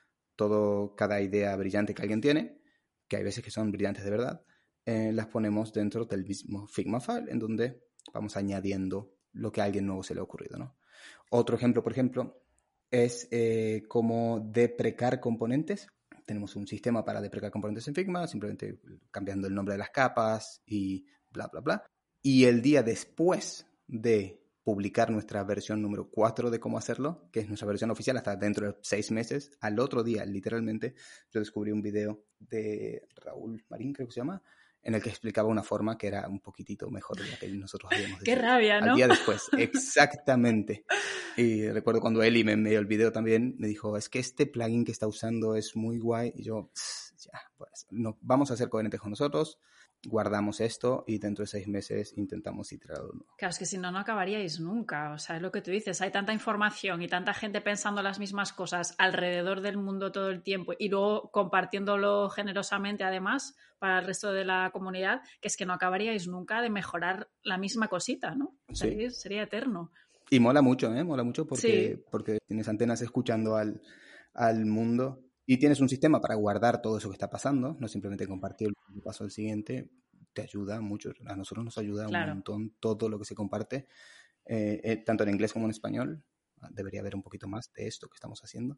todo, cada idea brillante que alguien tiene, que hay veces que son brillantes de verdad, eh, las ponemos dentro del mismo Figma file, en donde vamos añadiendo lo que a alguien nuevo se le ha ocurrido, ¿no? Otro ejemplo, por ejemplo, es eh, cómo deprecar componentes. Tenemos un sistema para deprecar componentes en Figma, simplemente cambiando el nombre de las capas y bla, bla, bla. Y el día después de publicar nuestra versión número cuatro de cómo hacerlo, que es nuestra versión oficial hasta dentro de seis meses, al otro día, literalmente, yo descubrí un video de Raúl Marín, creo que se llama, en el que explicaba una forma que era un poquitito mejor de la que nosotros habíamos decidido. ¡Qué rabia!, ¿no? Al día después, exactamente. Y recuerdo cuando Eli me envió el video también, me dijo, es que este plugin que está usando es muy guay. Y yo, ya, pues, no, vamos a ser coherentes con nosotros, guardamos esto y dentro de seis meses intentamos iterarlo. Claro, es que si no, no acabaríais nunca. O sea, es lo que tú dices, hay tanta información y tanta gente pensando las mismas cosas alrededor del mundo todo el tiempo y luego compartiéndolo generosamente además para el resto de la comunidad, que es que no acabaríais nunca de mejorar la misma cosita, ¿no? Sí. Sería, sería eterno. Y mola mucho, ¿eh? Mola mucho porque, sí. porque tienes antenas escuchando al, al mundo y tienes un sistema para guardar todo eso que está pasando, no simplemente compartir el paso al siguiente, te ayuda mucho. A nosotros nos ayuda claro. un montón todo lo que se comparte, eh, eh, tanto en inglés como en español. Debería haber un poquito más de esto que estamos haciendo,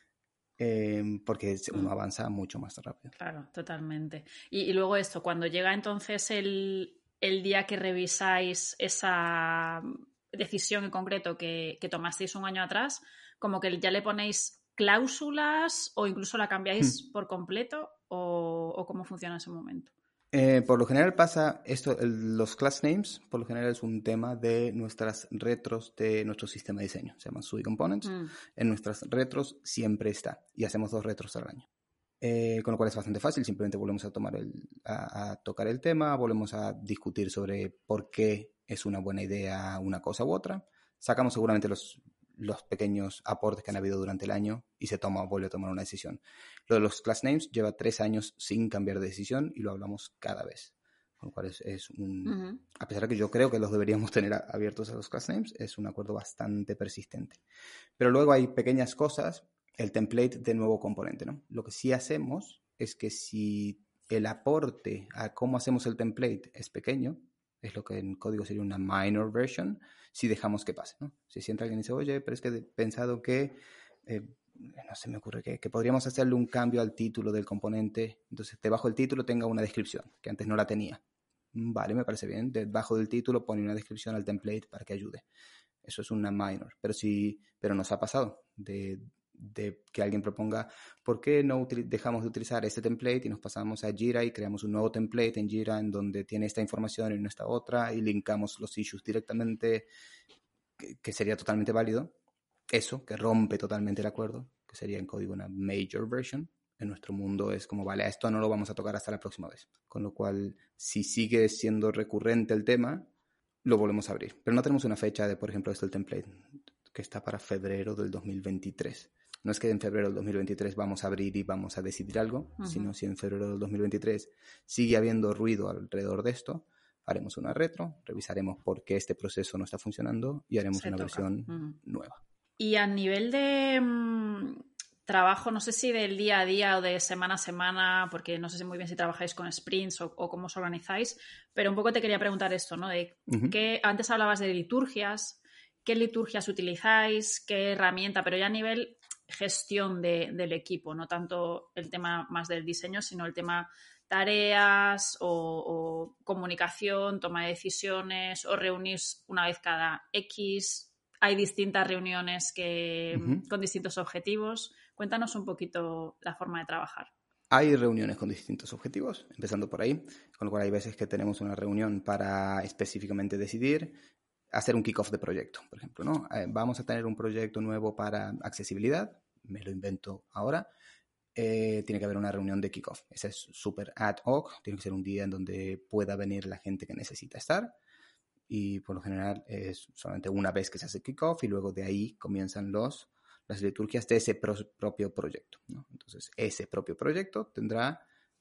eh, porque uno avanza mucho más rápido. Claro, totalmente. Y, y luego esto, cuando llega entonces el, el día que revisáis esa decisión en concreto que, que tomasteis un año atrás, como que ya le ponéis cláusulas o incluso la cambiáis hmm. por completo o, o cómo funciona ese momento. Eh, por lo general pasa esto, el, los class names, por lo general es un tema de nuestras retros de nuestro sistema de diseño, se llaman S U I Components. Mm. En nuestras retros siempre está y hacemos dos retros al año. Eh, con lo cual es bastante fácil, simplemente volvemos a, tomar el, a, a tocar el tema, volvemos a discutir sobre por qué es una buena idea una cosa u otra, sacamos seguramente los, los pequeños aportes que han habido durante el año y se toma, vuelve a tomar una decisión. Lo de los class names lleva tres años sin cambiar de decisión y lo hablamos cada vez, con lo cual es, es un, uh-huh. a pesar de que yo creo que los deberíamos tener abiertos a los class names, es un acuerdo bastante persistente. Pero luego hay pequeñas cosas, el template de nuevo componente, ¿no? Lo que sí hacemos es que si el aporte a cómo hacemos el template es pequeño, es lo que en código sería una minor version, si dejamos que pase, ¿no? Si siempre alguien dice, oye, pero es que he pensado que, eh, no se me ocurre que, que podríamos hacerle un cambio al título del componente, entonces debajo del título tenga una descripción, que antes no la tenía. Vale, me parece bien, debajo del título pone una descripción al template para que ayude. Eso es una minor, pero sí, pero nos ha pasado de... de que alguien proponga ¿por qué no util- dejamos de utilizar este template y nos pasamos a Jira y creamos un nuevo template en Jira en donde tiene esta información y no esta otra y linkamos los issues directamente, que, que sería totalmente válido? Eso, que rompe totalmente el acuerdo, que sería en código una major version. En nuestro mundo es como, vale, a esto no lo vamos a tocar hasta la próxima vez. Con lo cual, si sigue siendo recurrente el tema, lo volvemos a abrir. Pero no tenemos una fecha de, por ejemplo, esto el template, que está para febrero del dos mil veintitrés. No es que en febrero del dos mil veintitrés vamos a abrir y vamos a decidir algo, uh-huh. sino si en febrero del dos mil veintitrés sigue habiendo ruido alrededor de esto, haremos una retro, revisaremos por qué este proceso no está funcionando y haremos Se una toca. versión uh-huh. nueva. Y a nivel de mmm, trabajo, no sé si del día a día o de semana a semana, porque no sé muy bien si trabajáis con sprints o, o cómo os organizáis, pero un poco te quería preguntar esto, ¿no? De uh-huh. que antes hablabas de liturgias, ¿qué liturgias utilizáis? ¿Qué herramienta? Pero ya a nivel gestión de, del equipo, no tanto el tema más del diseño, sino el tema tareas o, o comunicación, toma de decisiones, o reunís una vez cada X. Hay distintas reuniones que, Uh-huh. con distintos objetivos. Cuéntanos un poquito la forma de trabajar. Hay reuniones con distintos objetivos, empezando por ahí, con lo cual hay veces que tenemos una reunión para específicamente decidir hacer un kick-off de proyecto, por ejemplo, ¿no? Eh, vamos a tener un proyecto nuevo para accesibilidad, me lo invento ahora, eh, tiene que haber una reunión de kick-off. Esa es súper ad hoc, tiene que ser un día en donde pueda venir la gente que necesita estar y por lo general es solamente una vez que se hace kick-off y luego de ahí comienzan los... las liturgias de ese pro- propio proyecto, ¿no? Entonces, ese propio proyecto tendrá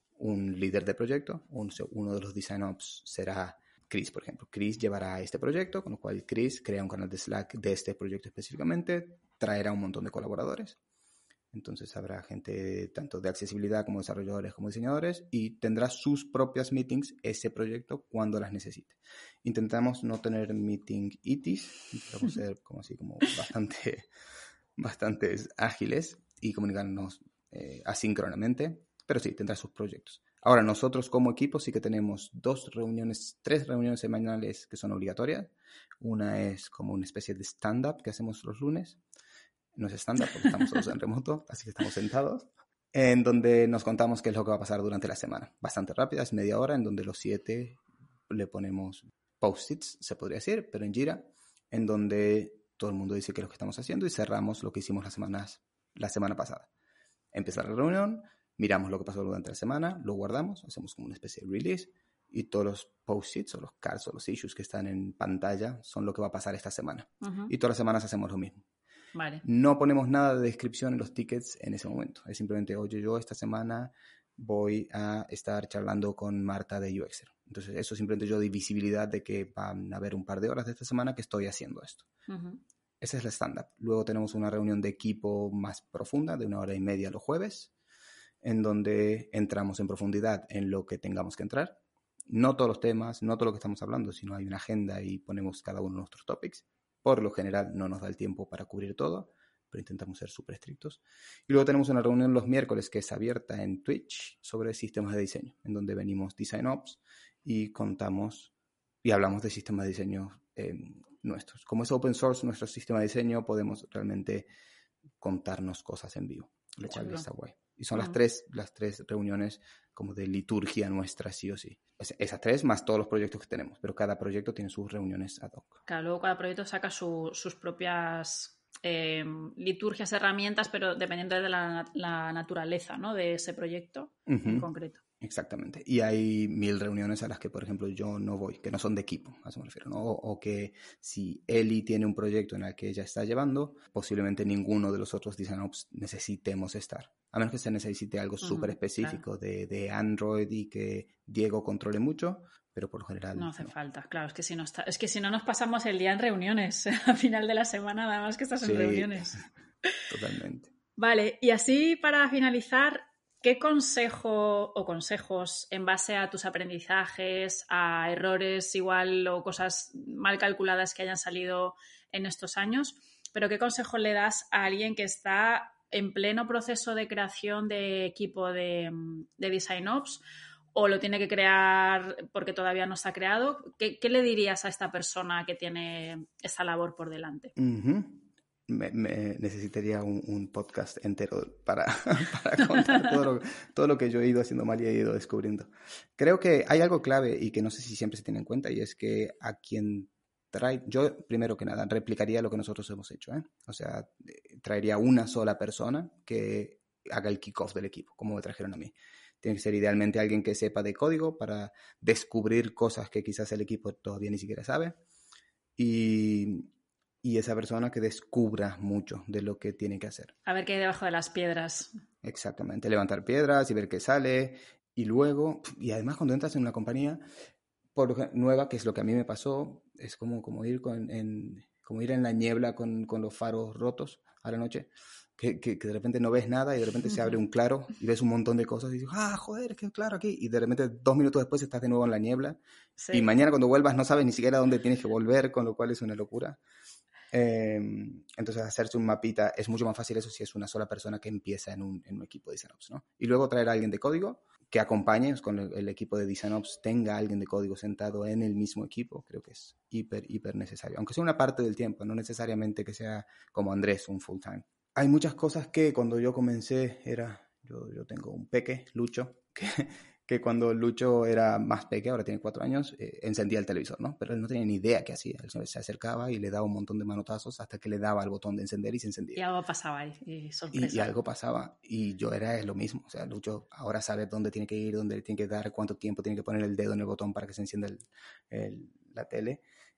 un líder de proyecto, un, uno de los design ops será Chris, por ejemplo. Chris llevará este proyecto, con lo cual Chris crea un canal de Slack de este proyecto específicamente, traerá un montón de colaboradores. Entonces, habrá gente tanto de accesibilidad como desarrolladores como diseñadores y tendrá sus propias meetings ese proyecto cuando las necesite. Intentamos no tener meeting itis, intentamos ser como así como bastante... bastante ágiles y comunicarnos eh, asíncronamente, pero sí, tendrá sus proyectos. Ahora, nosotros como equipo sí que tenemos dos reuniones, tres reuniones semanales que son obligatorias. Una es como una especie de stand-up que hacemos los lunes. No es stand-up porque estamos todos en remoto, así que estamos sentados, en donde nos contamos qué es lo que va a pasar durante la semana. Bastante rápida, es media hora, en donde los siete le ponemos post-its, se podría decir, pero en Jira, en donde todo el mundo dice qué es lo que estamos haciendo y cerramos lo que hicimos las semanas, la semana pasada. Empezar la reunión, miramos lo que pasó durante la semana, lo guardamos, hacemos como una especie de release y todos los post-its o los cards o los issues que están en pantalla son lo que va a pasar esta semana. Uh-huh. Y todas las semanas hacemos lo mismo. Vale. No ponemos nada de descripción en los tickets en ese momento. Es simplemente, oye, yo esta semana voy a estar charlando con Marta de U X er. Entonces, eso simplemente yo doy visibilidad de que van a haber un par de horas de esta semana que estoy haciendo esto. Uh-huh. Ese es el stand-up. Luego tenemos una reunión de equipo más profunda, de una hora y media los jueves, en donde entramos en profundidad en lo que tengamos que entrar. No todos los temas, no todo lo que estamos hablando, sino hay una agenda y ponemos cada uno de nuestros topics. Por lo general no nos da el tiempo para cubrir todo, pero intentamos ser súper estrictos. Y luego tenemos una reunión los miércoles que es abierta en Twitch sobre sistemas de diseño, en donde venimos Design Ops y contamos y hablamos de sistemas de diseño eh, nuestros. Como es open source nuestro sistema de diseño, podemos realmente contarnos cosas en vivo, lo cual está guay. Y son uh-huh. las tres las tres reuniones como de liturgia nuestra, sí o sí. Es, esas tres más todos los proyectos que tenemos, pero cada proyecto tiene sus reuniones ad hoc. Claro, luego cada proyecto saca su, sus propias eh, liturgias, herramientas, pero dependiendo de la, la naturaleza, ¿no?, de ese proyecto uh-huh. en concreto. Exactamente. Y hay mil reuniones a las que, por ejemplo, yo no voy, que no son de equipo, a eso me refiero, ¿no? O, o que si Eli tiene un proyecto en el que ella está llevando, posiblemente ninguno de los otros Design Ops necesitemos estar. A menos que se necesite algo uh-huh, súper específico claro. de, de Android y que Diego controle mucho, pero por lo general... No hace no. falta, claro. Es que, si no está, es que si no nos pasamos el día en reuniones, a final de la semana nada más que estás sí, en reuniones. Totalmente. Vale, y así para finalizar... ¿Qué consejo o consejos en base a tus aprendizajes, a errores igual o cosas mal calculadas que hayan salido en estos años, pero qué consejo le das a alguien que está en pleno proceso de creación de equipo de, de Design Ops o lo tiene que crear porque todavía no está creado? ¿Qué, qué le dirías a esta persona que tiene esta labor por delante? Uh-huh. Me, me necesitaría un, un podcast entero para, para contar todo lo, todo lo que yo he ido haciendo mal y he ido descubriendo. Creo que hay algo clave y que no sé si siempre se tiene en cuenta y es que a quien trae, yo primero que nada replicaría lo que nosotros hemos hecho, ¿eh? O sea, traería una sola persona que haga el kick-off del equipo, como me trajeron a mí. Tiene que ser idealmente alguien que sepa de código para descubrir cosas que quizás el equipo todavía ni siquiera sabe y... y esa persona que descubra mucho de lo que tiene que hacer. A ver qué hay debajo de las piedras. Exactamente, levantar piedras y ver qué sale. Y luego, y además cuando entras en una compañía por nueva, que es lo que a mí me pasó, es como, como, ir, con, en, como ir en la niebla con, con los faros rotos a la noche, que, que, que de repente no ves nada y de repente se abre un claro y ves un montón de cosas y dices, ah, joder, qué claro aquí. Y de repente dos minutos después estás de nuevo en la niebla. Sí. Y mañana cuando vuelvas no sabes ni siquiera dónde tienes que volver, con lo cual es una locura. Eh, entonces hacerse un mapita es mucho más fácil eso si es una sola persona que empieza en un, en un equipo de Design Ops, ¿no? Y luego traer a alguien de código que acompañe con el, el equipo de Design Ops, tenga alguien de código sentado en el mismo equipo, creo que es hiper, hiper necesario. Aunque sea una parte del tiempo, no necesariamente que sea como Andrés, un full time. Hay muchas cosas que cuando yo comencé era, yo, yo tengo un peque, Lucho, que, que cuando Lucho era más peque, ahora tiene cuatro años, eh, encendía el televisor, ¿no? Pero él no tenía ni idea qué hacía. Él se acercaba y le daba un montón de manotazos hasta que le daba el botón de encender y se encendía. Y algo pasaba ahí, y sorpresa. Y, y algo pasaba, y yo era lo mismo. O sea, Lucho ahora sabe dónde tiene que ir, dónde le tiene que dar, cuánto tiempo tiene que poner el dedo en el botón para que se encienda el, el, la tele.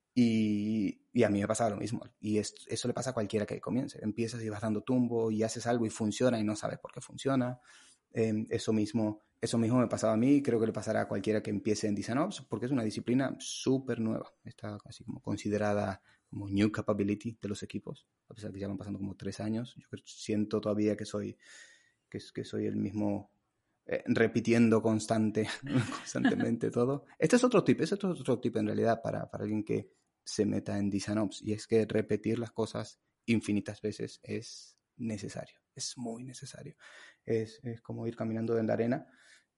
Y, y a mí me pasaba lo mismo. Y es, eso le pasa a cualquiera que comience. Empiezas y vas dando tumbo y haces algo y funciona y no sabes por qué funciona. Eh, eso mismo, eso mismo me pasaba a mí, creo que le pasará a cualquiera que empiece en Design Ops, porque es una disciplina súper nueva. Está así como considerada como new capability de los equipos, a pesar que ya van pasando como tres años. Yo siento todavía que soy, que, que soy el mismo, eh, repitiendo constante, constantemente todo. Este es otro tip, este es otro tip en realidad para, para alguien que se meta en Design Ops, y es que repetir las cosas infinitas veces es necesario, es muy necesario. Es, es como ir caminando en la arena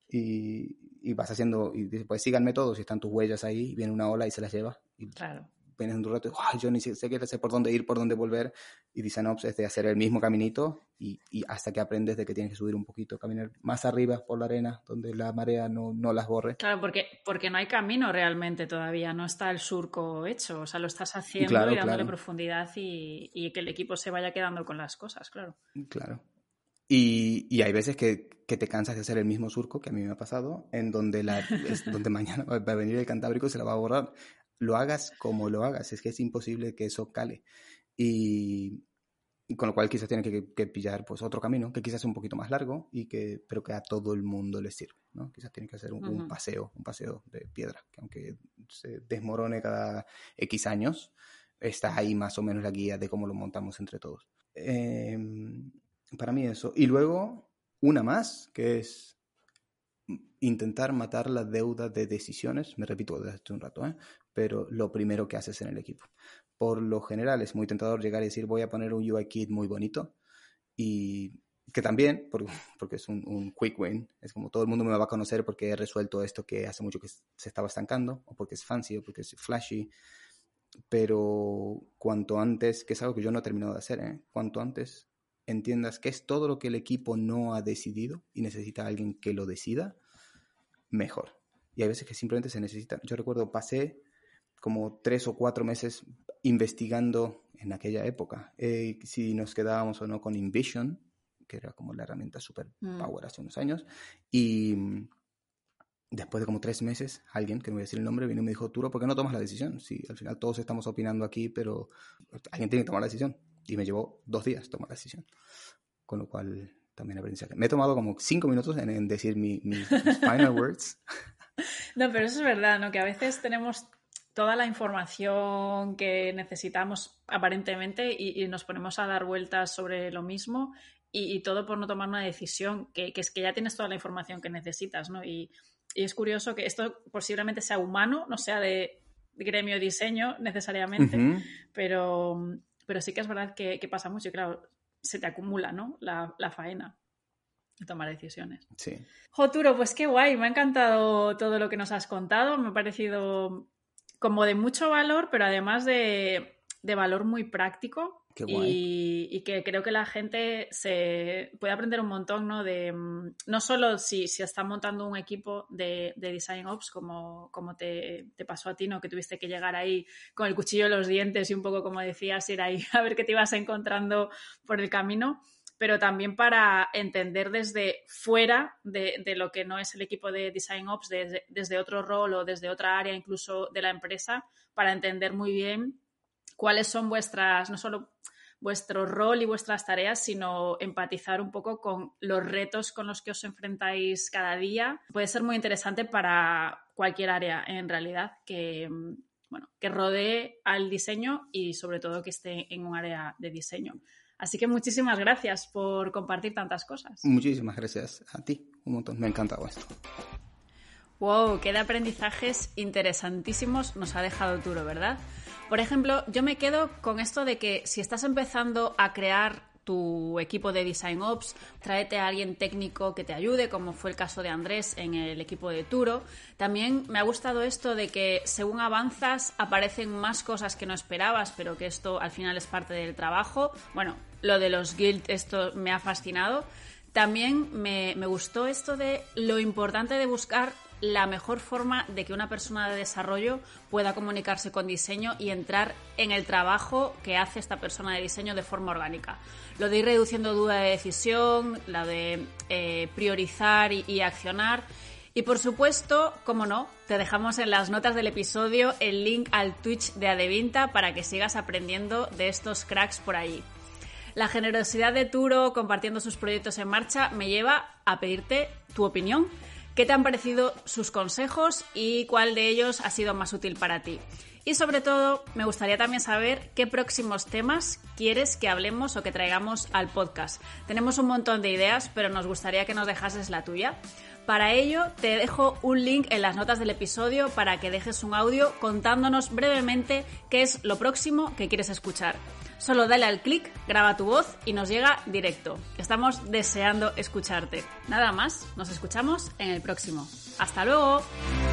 y, y vas haciendo, y dices, pues síganme todos, y están tus huellas ahí, viene una ola y se las lleva. Y claro. Vienes un rato y oh, yo ni sé, sé, sé por dónde ir, por dónde volver. Y Design Ops es de hacer el mismo caminito y, y hasta que aprendes de que tienes que subir un poquito, caminar más arriba por la arena, donde la marea no, no las borre. Claro, porque, porque no hay camino realmente todavía, no está el surco hecho, o sea, lo estás haciendo claro, y dándole claro. profundidad y, y que el equipo se vaya quedando con las cosas, claro. Claro. Y, y hay veces que, que te cansas de hacer el mismo surco, que a mí me ha pasado, en donde, la, es donde mañana va a venir el Cantábrico y se la va a borrar. Lo hagas como lo hagas, es que es imposible que eso cale. Y, y con lo cual quizás tienes que, que pillar pues, otro camino, que quizás es un poquito más largo, y que, pero que a todo el mundo le sirve, ¿no? Quizás tienes que hacer un, uh-huh. un paseo, un paseo de piedra, que aunque se desmorone cada X años, está ahí más o menos la guía de cómo lo montamos entre todos. Eh, para mí eso. Y luego, una más, que es intentar matar la deuda de decisiones. Me repito desde hace un rato, ¿eh? Pero lo primero que haces en el equipo. Por lo general es muy tentador llegar y decir voy a poner un U I kit muy bonito, y que también, porque, porque es un, un quick win, es como todo el mundo me va a conocer porque he resuelto esto que hace mucho que se estaba estancando, o porque es fancy, o porque es flashy. Pero cuanto antes, que es algo que yo no he terminado de hacer, ¿eh? Cuanto antes entiendas que es todo lo que el equipo no ha decidido y necesita a alguien que lo decida, mejor. Y hay veces que simplemente se necesita. Yo recuerdo, pasé como tres o cuatro meses investigando en aquella época eh, si nos quedábamos o no con InVision, que era como la herramienta super power mm. hace unos años, y después de como tres meses, alguien, que no voy a decir el nombre, vino y me dijo, Turo, ¿por qué no tomas la decisión? Sí, al final todos estamos opinando aquí, pero alguien tiene que tomar la decisión. Y me llevó dos días tomar la decisión. Con lo cual, también aprendizaje. Me he tomado como cinco minutos en, en decir mi, mi, mis final words. No, pero eso es verdad, ¿no? Que a veces tenemos toda la información que necesitamos aparentemente y, y nos ponemos a dar vueltas sobre lo mismo y, y todo por no tomar una decisión, que, que es que ya tienes toda la información que necesitas, ¿no? Y, y es curioso que esto posiblemente sea humano, no sea de gremio de diseño necesariamente, uh-huh. pero, pero sí que es verdad que, que pasa mucho y claro, se te acumula, ¿no? La, la faena de tomar decisiones. Sí. Jo, Turo, pues qué guay, me ha encantado todo lo que nos has contado, me ha parecido como de mucho valor, pero además de, de valor muy práctico. Qué guay. Y, y que creo que la gente se puede aprender un montón, ¿no? De, no solo si, si está montando un equipo de, de Design Ops, como, como te, te pasó a ti, ¿no? Que tuviste que llegar ahí con el cuchillo en los dientes y un poco, como decías, ir ahí a ver qué te ibas encontrando por el camino, pero también para entender desde fuera de, de lo que no es el equipo de Design Ops, desde, desde otro rol o desde otra área incluso de la empresa, para entender muy bien cuáles son vuestras, no solo vuestro rol y vuestras tareas, sino empatizar un poco con los retos con los que os enfrentáis cada día. Puede ser muy interesante para cualquier área, en realidad, que, bueno, que rodee al diseño y sobre todo que esté en un área de diseño. Así que muchísimas gracias por compartir tantas cosas. Muchísimas gracias a ti, un montón, me ha encantado esto. Wow, qué de aprendizajes interesantísimos nos ha dejado Turo, ¿verdad? Por ejemplo, yo me quedo con esto de que si estás empezando a crear tu equipo de Design Ops, tráete a alguien técnico que te ayude, como fue el caso de Andrés en el equipo de Turo. También me ha gustado esto de que según avanzas aparecen más cosas que no esperabas, pero que esto al final es parte del trabajo. Bueno, lo de los guild, esto me ha fascinado. También me, me gustó esto de lo importante de buscar la mejor forma de que una persona de desarrollo pueda comunicarse con diseño y entrar en el trabajo que hace esta persona de diseño de forma orgánica. Lo de ir reduciendo duda de decisión, la de eh, priorizar y, y accionar. Y por supuesto, como no, te dejamos en las notas del episodio el link al Twitch de Adevinta para que sigas aprendiendo de estos cracks por allí. La generosidad de Turo compartiendo sus proyectos en marcha me lleva a pedirte tu opinión. ¿Qué te han parecido sus consejos y cuál de ellos ha sido más útil para ti? Y sobre todo, me gustaría también saber qué próximos temas quieres que hablemos o que traigamos al podcast. Tenemos un montón de ideas, pero nos gustaría que nos dejases la tuya. Para ello, te dejo un link en las notas del episodio para que dejes un audio contándonos brevemente qué es lo próximo que quieres escuchar. Solo dale al clic, graba tu voz y nos llega directo. Estamos deseando escucharte. Nada más, nos escuchamos en el próximo. ¡Hasta luego!